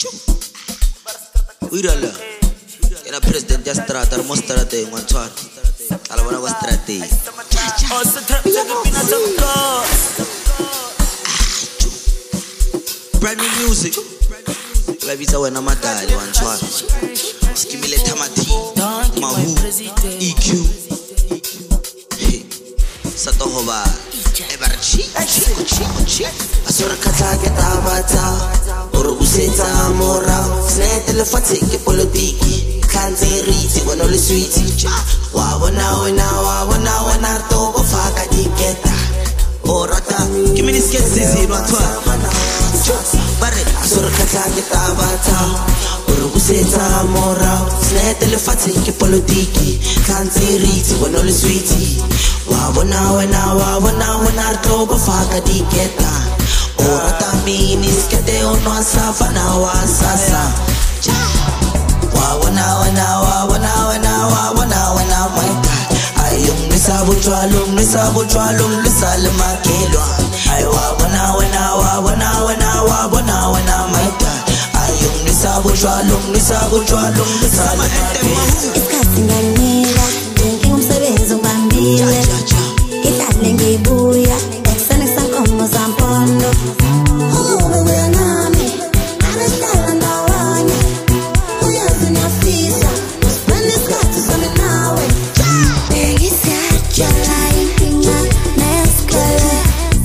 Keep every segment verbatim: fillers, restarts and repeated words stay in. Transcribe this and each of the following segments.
Uirala. Era president ya strata, mostrate un antoar. Alla buona strate. Brand new music. La vita wena madali one antoar. Skimile tamati. Mahu. E Q. Sato hoba. Ebarchi. Asura kata kita bata. Oro useta mora. Snete le fatigue politiki. Kanzi riti wano le sweetie. Wa wana wana wa wana wana to go faka diketa. Orata. Give me this get zizi no atwa. Bare asura kata kita bata. Oro useta mora. Snete le fatigue politiki. Kanzi riti wano le sweetie. Wa wana wana wa wana wana to go faka diketa. Orata minis kete ono asafana wa sasa. Wa wana wana wa wana wana wa wana wana my God. Ayung nisabu chwalung nisabu chwalung lisalma kelwa. Ay wa wana wana wa wana wana wa wana wana my God. Ayung nisabu chwalung nisabu chwalung lisalma kelwa. Iskasinganira drinking umsebenzi ubambile. Itale ngibuya eksene sankomo zampondo. Ube wenami abehlala ndawanya. Uyazi ngiyafisa spend isikhathi sami nawe. Bengisajala inkinga nesikole.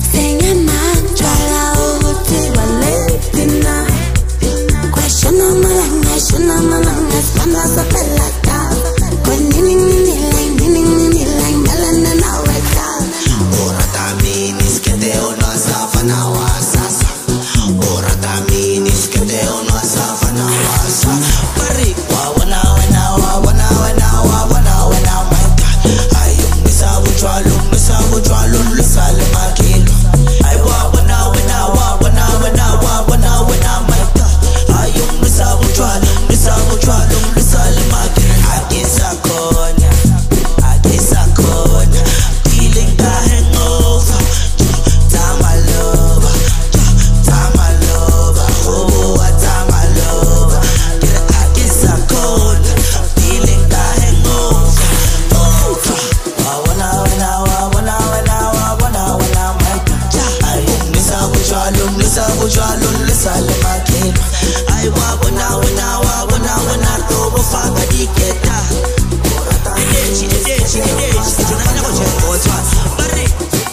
Sengamajala ukuthi Valentina. Question amalanga, question amalanga sipanda sapelata. Kwenini nini like nini nini like melana nawe ka. Orata minis kete ono asafana wa sasa. Orata minis kete ono asafana wa sasa. Bari wa wana wana wa wana wana wa wana wana my God. Ayung nisabu chwalung nisabu chwalung lisalma kelwa. Ay wa wana wana wa wana wana wa wana wana my God. Ayung nisabu chwalung nisabu chwalung lisalma kelwa. Agisa konya, agisa konya. Feeling the hangover. Tama lover, tama lover. Oh, tama lover. Get a agisa konya. Feeling the hangover. Over. Wa wana wana wa wana wana wa wana wana my God. Ayung nisabu chwalung nisabu chwalung lisalma kelwa. Ay wa wana wana wa wana wana to go faka diketa. Edechi edechi edechi. Tunanya kwa cheko wazwa. Bari.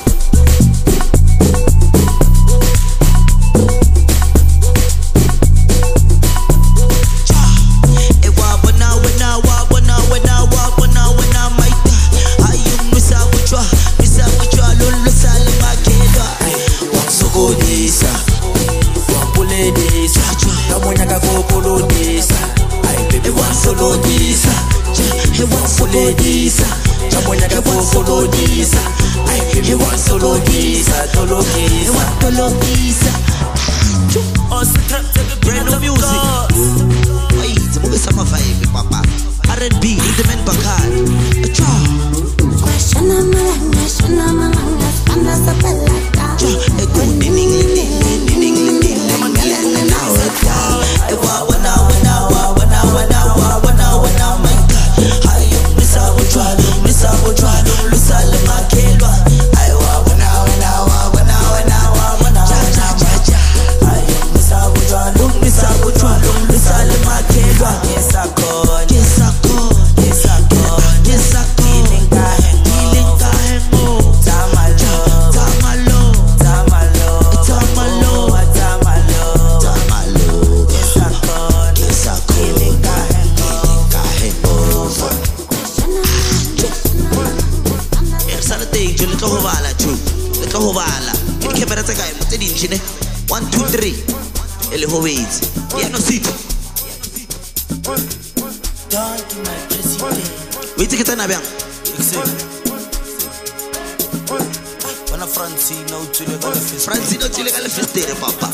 Lisa, Jamoya ka follow Lisa. He want solo Lisa, solo Lisa. He want solo Lisa. Brand new music. Wait, mo sama vibe, papa. R and B, Indemen Bakar. Acha. Question amalanga, question amalanga spanda sapelata. E ku nining nining nining nining melana nawe ka. E wa wana wana wa wana wana wa wana wana my God. Ayung nisabu chwalung nisabu chwalung lisalma kelwa. Ay wa wana wana wa wana wana wa wana wana my God. Ayung nisabu chwalung nisabu chwalung lisalma kelwa. Yes I could, yes I could, yes I could, yes I could. Feeling ka feeling ka mo. Tama love, tama love, tama love, tama love, tama love, tama love. Yes I could, yes I could. Feeling ka feeling ka over. Ersana te jo le tlo ho bala chu, le tlo ho bala. Ke camera tsa kae mo tse dintsi ne. one two three. Ele ho wait. Ya no sit. Donkey my president. Wait ke tsena bjang. Bona Francino tsile ka le fest. Francino tsile ka le festere papa.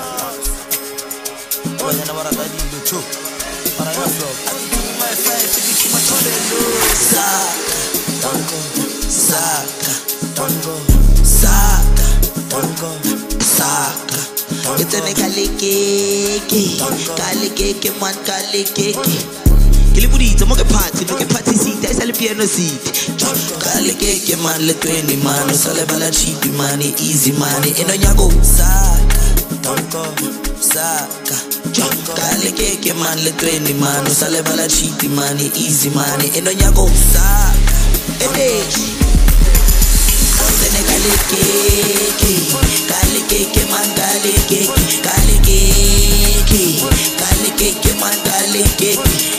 Bona na barata di le chu. Para ya flop. My face di ki matolelo. Saka, Dongo, saka, dongo, saka, dongo. saka. Itsene ka kale keke, kale keke man kale keke. Kili budita mo ke party, no ke party seat, esa le piano seat. Kale keke man le twenty man, no sale bala cheap money, easy money. Eno nyago saka, tonko saka. Kale keke man le twenty man, no sale bala cheap money, easy money. Eno nyago saka, ede. Kale keke, kale keke man kale keke, kale keke, kale keke man kale keke.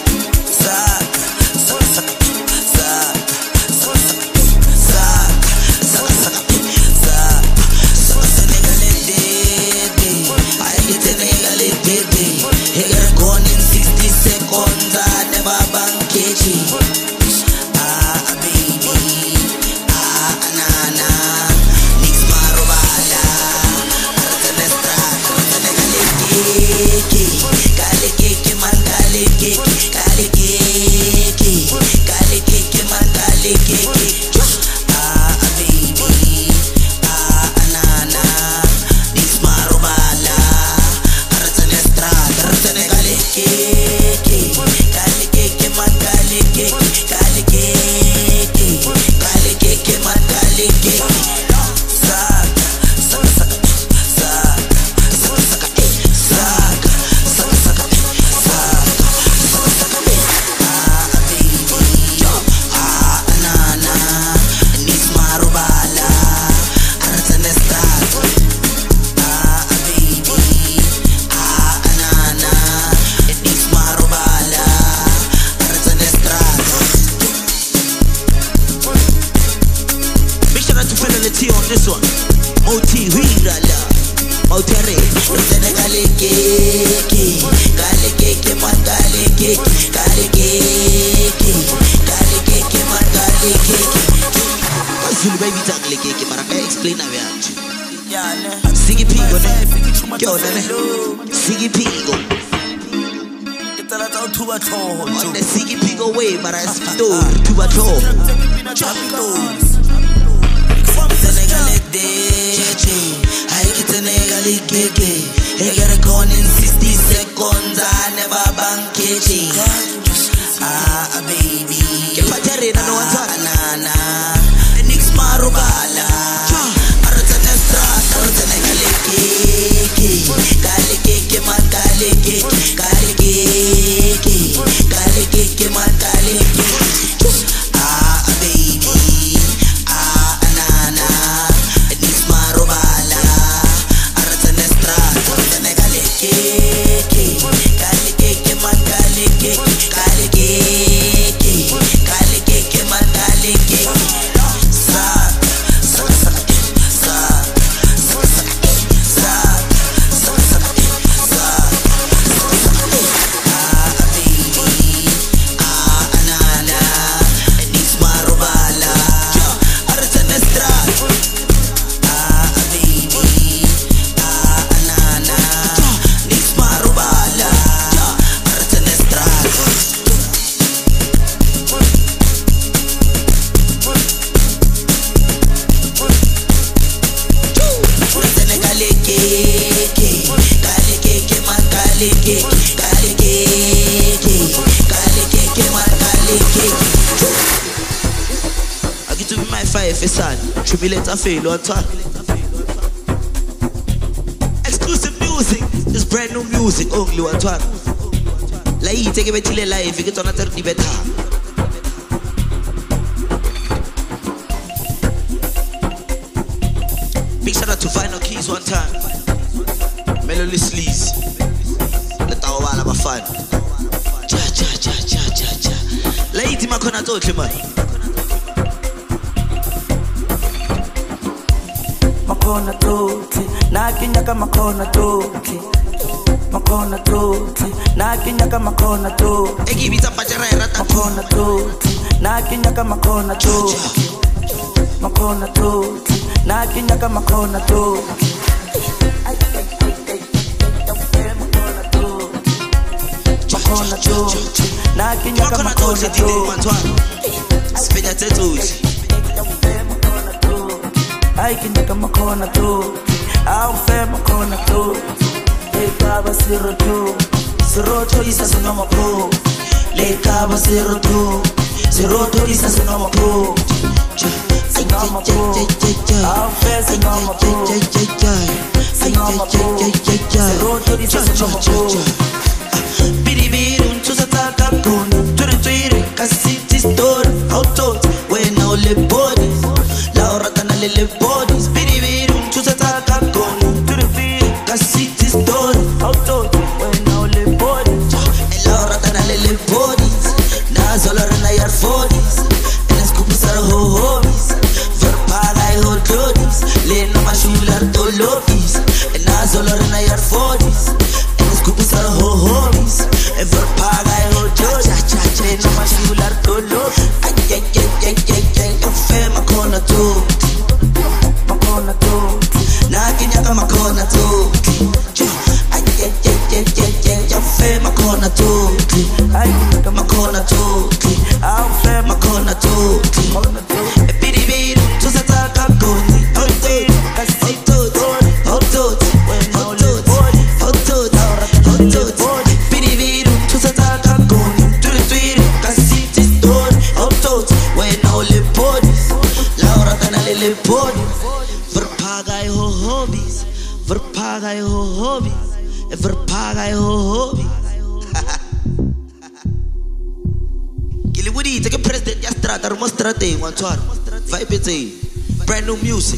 Fail on top. Exclusive music, this brand new music only on top. Like you take it to live, you get on a thirty better. Big shout out to Final Keys one time. Melody Sleaze. Let our wall have a fun. Cha cha cha cha cha cha. Like you make on a touch, man. Makona tuti, nakinyaka makona tuti. Makona tuti, nakinyaka makona tuti. Egi bita pachara era tatu. Makona tuti, nakinyaka makona tuti. Makona tuti, nakinyaka makona tuti. Makona tuti, nakinyaka makona tuti. Spin your tattoos. I can make a macona too. I'll fair macona too. Lekaba zero two, zero two isa sinoma pro. Lekaba zero two, zero two isa sinoma pro. Sinoma pro, I'm fast sinoma pro. Sinoma pro, zero two isa sinoma pro. Bidi bidi tusataka kuni, turi turi kasiti story. Auto when all the bodies, Laura tana lele bodies. Bidi bidi tusataka kuni, turi turi kasiti story. Auto when all the bodies, Laura tana lele bodies. Nazola rena yar forties, and it's kupi sara ho hobbies. Verpaga I hold clothes, lena mashular to lobbies, and Nazola rena yar forties, and it's kupi sara ho hobbies. And verpaga I hold clothes, lena mashular to lobbies. Ay ay ay ay ay ay, cafe makona tu, makona tu, nakinyaka makona tu. Ay ay ay ay ay ay, cafe makona tu, ay makona tu. I'm fast Makona tu, makona tu. bidi bidi tusataka kuni. Auto, auto, auto, auto, auto, auto. Bidi bidi tusataka kuni. Turi turi kasiti story. Auto, when all the bodies, Laura tana lele bodies. Verpaga I ho hobbies, verpaga I ho hobbies, verpaga I ho hobbies. Woody, take a president, ya strata, rumor strate, one twar, vibe it, brand new music.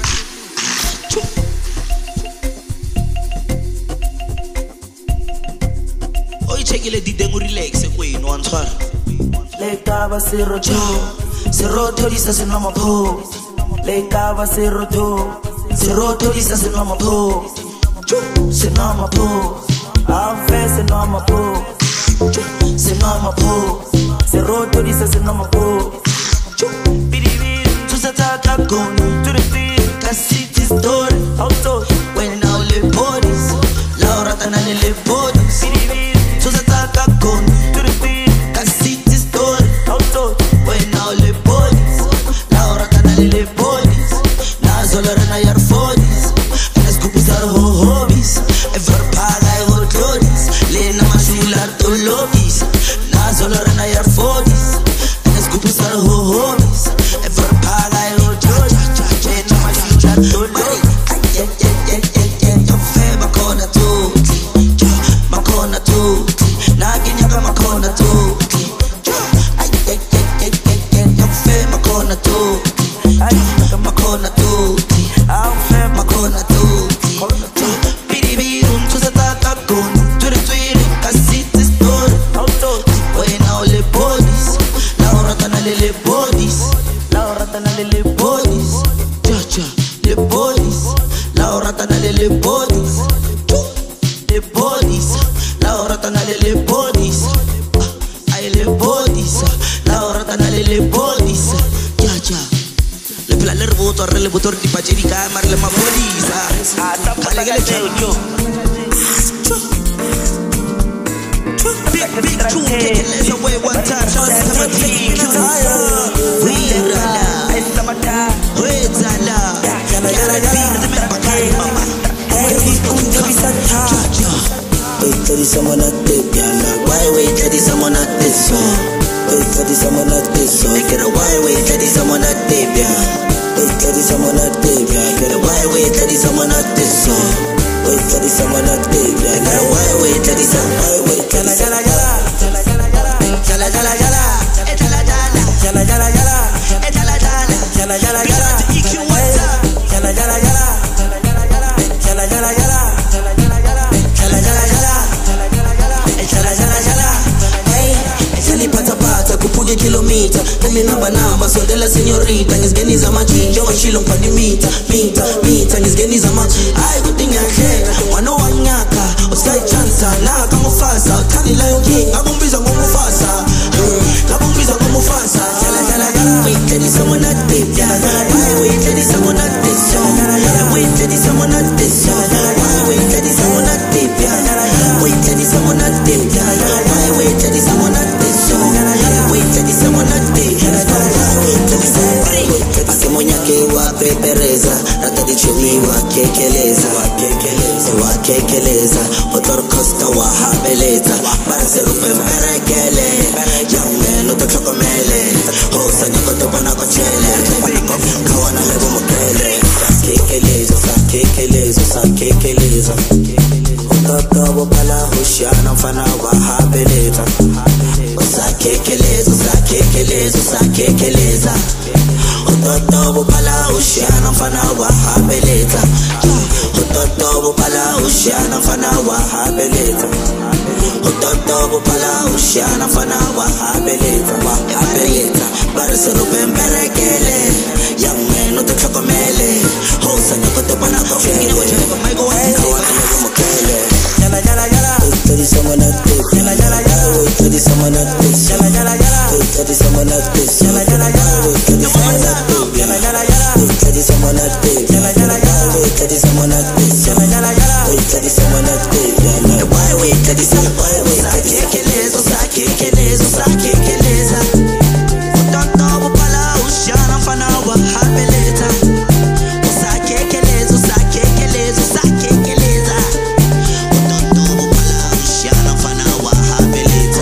Oh, you check it, did them relax, and wait, one twar. Lekaba zero two, zero two isa sinoma pro. Lekaba zero two, zero two isa sinoma pro. Sinoma pro, I'm fast sinoma pro. Sinoma pro. Zero to this is a number four. Bidi bidi tusataka kuni, turi turi kasiti story. Auto when all the bodies, Laura tana lele bodies. Bidi bidi tusataka kuni, turi turi kasiti story. Auto when all the bodies, Laura tana lele bodies. Nazola rena yar forties, and it's kupi sara ho hobbies. Ever paga I hold clothes, lena mashular to lobbies. Nazola rena yar forties, and it's kupi sara ho hobbies. Ever paga I hold clothes, lena mashular to lobbies. Ay ay ay ay ay, cafe makona tu, makona tu, nakinyaka makona tu. Ay ay ay ay ay, cafe makona tu, makona tu, I'm fast makona tu. Bidi bidi tusataka kuni, turi turi kasiti story. auto. When all the bodies, Laura tana lele bodies, Laura tana lele bodies, cha cha, the bodies, Laura tana lele bodies, the bodies, Laura tana lele bodies, ay le bodies, Laura tana lele bodies, cha cha. Le pla le reboto, arre le botor di pacheri camar le ma bodies, ah, kale kale chenyo. Big, big tune, take it less away one time. Shout out to my team. We rala, we zala. Yara beer, the men bakari mama. Wait till someone at the piano. Why wait till someone at this song? Wait till someone at this song. Get a why wait till someone at the piano. Wait till someone at the piano. Get a why wait till someone at this song. Wait till someone at the piano. Get a why wait till someone. Wait till Jala jala jala, jala jala jala, jala jala, eh jala jala, jala jala jala, eh jala jala, jala jala jala. E Q one time. Jala jala jala, jala jala jala, jala jala jala, jala jala jala, jala jala jala, Eh jala jala jala, hey, jali pata pata kupuge kilomita, kumi namba namba sondela senyorita, ngizigeni za maji, njowa shilo mpani mita, mita, mita, ngizigeni za maji, ay kutinga khe, wano wanyaka, oskai chansa, na kama fasa, kani lion king, ngabumbiza ngomufasa, ngabumbiza ngomufasa, jala jala jala, wait till someone at this, jala jala jala, wait till someone at this, wait till someone at this, wait till someone at this, wait till someone at this, wait till someone at this, wait till someone at this, Ase moña que guape pepereza rata di chumi wa kekeleza wa kekeleza wa kekeleza otro costa wa habeleza para ser un perekele jamme no te chokomele ho sanya ko to bana ko chele kawana lebo mokele kekeleza sa kekeleza sa kekeleza ototo bala hushana mfana wa habeleza kekeleza sa kekeleza sa kekeleza ototo bala hushana mfana wa habeleza ototo bala hushana mfana wa habeleza ototo bala hushana mfana wa habeleza wa habeleza para ser un perekele yamme no te chokomele ho sanya ko to bana ko fingine wo chele ko mai go kawana ko mokele yala yala yala tedi someone at this yala yala yala tedi someone at this yala yala yala tedi someone at this yala yala yala tedi someone at this yala yala yala tedi someone at this yala yala yala tedi someone at this yala yala yala tedi someone at this yala why we tedi someone why we sakekeleza sakekeleza sakekeleza ototo bala ushana mfana wa habeleza sakekeleza sakekeleza sakekeleza ototo bala ushana mfana wa habeleza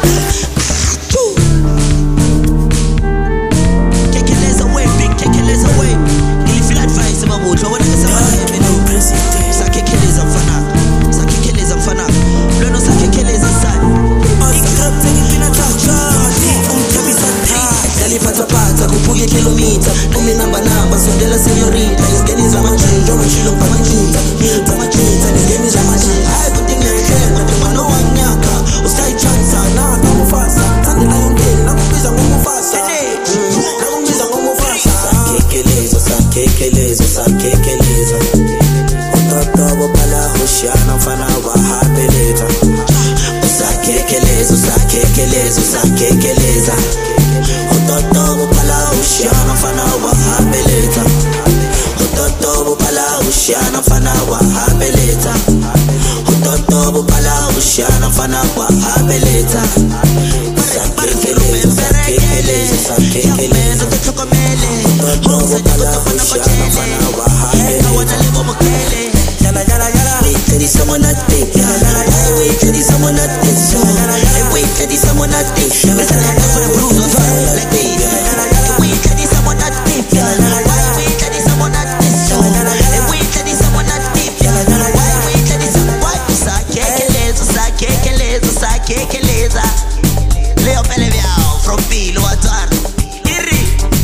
kekeleza way big kekeleza way ili advice mabuto wana kasema no president sakekeleza mfana sakekeleza mfana leno sakekeleza sana ikapte kipina chacha umtabisa pata pata kupuge kilomita numi namba namba sondela senyorita nisgeniza machinjo machilo pa machinta milta machinta nisgeniza machinta hai kutinga kema temano wanyaka ustai chansa na kumufasa tani na yungeni na kumbiza kumufasa na kumbiza kumufasa sakekeleza sakekeleza sakekeleza ototo bala hushana mfana wa habeleza sakekeleza sakekeleza sakekeleza ototo bala ushana mfana wa habeleza ototo bala ushana mfana wa habeleza ototo bala ushana mfana wa habeleza sakekeleza sakekeleza sakekeleza tochokomele ototo bala ushana mfana wa habeleza kawana lebo mokele yala yala yala tedi someone at this yala yala yala wait tedi someone at this yala yala yala wait tedi someone at this yala yala yala for the blues on fire like this yala yala yala wait tedi someone at this yala yala yala wait tedi someone at this yala yala yala wait tedi someone at this yala yala yala wait tedi someone sakekeleza sakekeleza sakekeleza Leo Peleviao from Bilo Atar Iri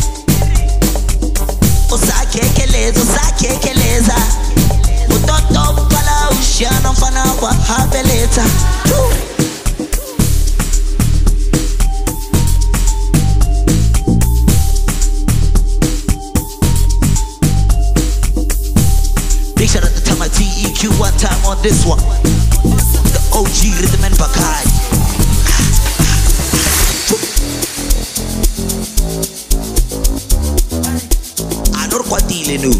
Sakekeleza sakekeleza ototo bala ushana mfana wa habeleza big shout out to Tama T E Q one time on this one the O G Rhythm and Bakai Anor Kwatile nu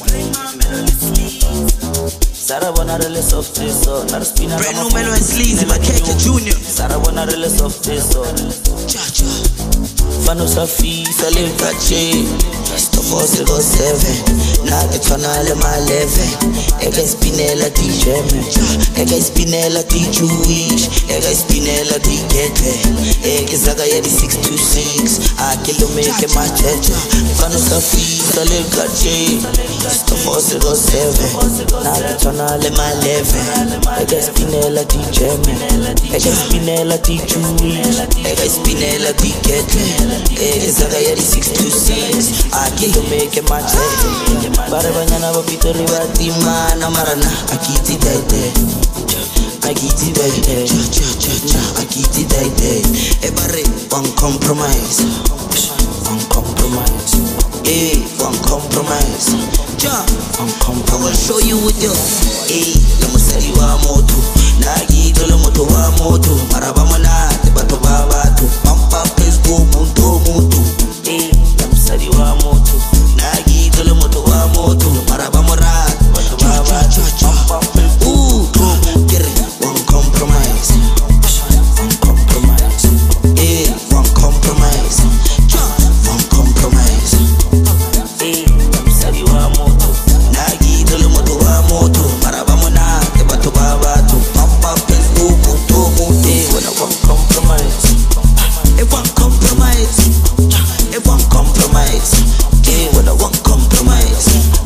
Sarabona rele soft so nar spina brand new Melo and Sleazy Makeke Junior Sarabona rele soft so cha cha Fano safi sale kache four zero seven na ke tshwana le maleve e ka spinela di jeme e ka spinela di Jewish e ka spinela di gete e ke saka ya di six two six a ke lo make machecha fano safi sale kache four zero seven na ke tshwana le maleve e ka spinela di jeme e ka spinela di Jewish e ka spinela di gete e ke saka ya di six two six a ke lo make machecha bare banyana ba pitori ba timana marana akiti daide akiti daide cha cha cha akiti daide e bare one compromise one compromise eh one compromise ja one compromise I will show you with you eh la musari wa moto na gito le moto wa moto maraba mona te bato ba bato pampa pesco monto monto eh la musari wa moto Nagi tole moto wa moto maraba mora bato baba ooh get one compromise one compromise eh one compromise one compromise eh I'm sorry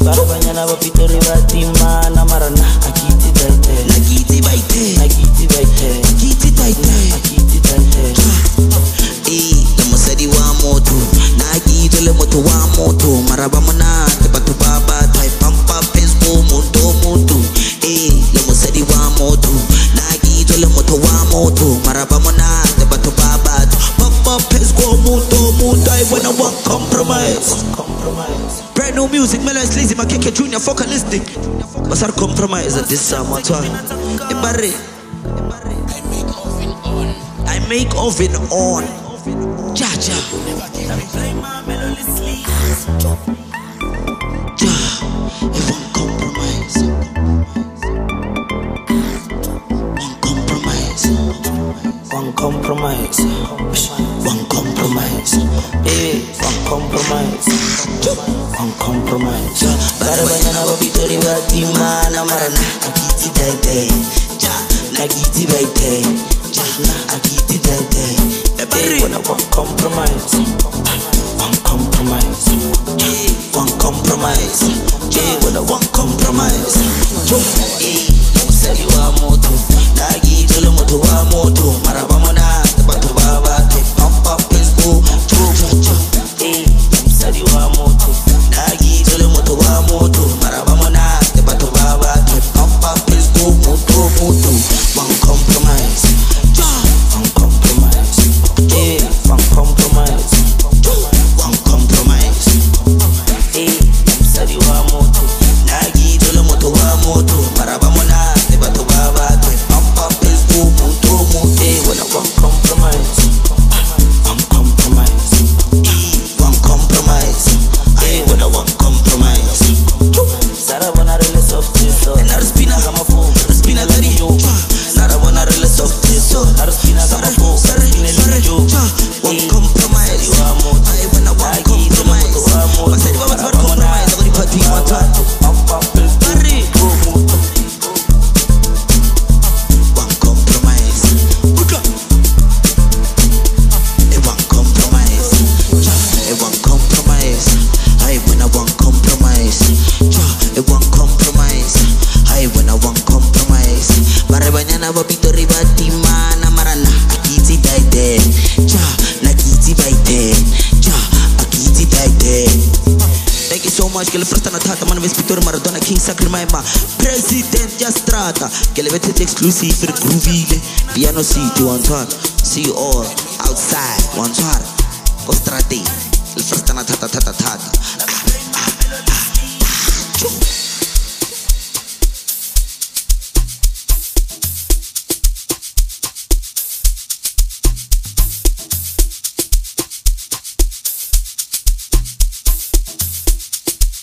Barabanyana bapitori batimana marana akiti taite Nakiti baite akiti baite Nakiti taite akiti taite Eh, la musadi wa moto Nakito le moto wa moto Marabamana te batu baba Tai pampa pesco mundo mundo Eh, la musadi wa moto Nakito le moto wa moto Marabamana te batu baba Pampa pesco mundo mundo I wanna want compromise compromise Brand new music, Melo's Lazy, my Keke Junior, focalistic. But our compromise at this time, what's one? Ebare. I make oven on. Ja, ja. Ja. If one compromise. One compromise. one compromise One compromise. eh one compromise one compromise Barabanyana bapitori batimana marana Akiti taite. Ja. Nakiti baite. Ja. Akiti taite. eh wanna one compromise one compromise One compromise. eh wanna one compromise Eh, musali wa moto. Nagi tole moto wa moto. Marabamona batu baba te pampa pesco. eh msadi wa moto Nagi tole moto wa moto. Marabamona batu baba te pampa pesco. Moto moto. One compromise. one compromise eh one compromise One compromise. eh msadi wa moto Nagi tole moto wa moto. Marabamona batu baba te pampa pesco. Moto moto. eh wanna one compromise one compromise One compromise. I wanna one compromise. Sara wanna really soft so And our spina, kama fu spina tari. Nara wanna really soft so. Nara spina kama fu Sorry, sorry, sorry. One compromise. I wanna one compromise. Masadi baba twa compromise. Ako di pati mata. Tari. One compromise. Uka. A one compromise. A one compromise. I wanna one compromise. A one compromise. I wanna one compromise. Barabanyana bapitori batimana marana akiti taite. Ja, nakiti baite. Ja, akiti taite. Thank you so much. Che le frutta natata, man Vispitor Maradona King Sacrimaima President Jastrata. Che le vette exclusive per Groovile Piano City one shot. See you all outside one shot. Costrati. Le frutta natata tata tata.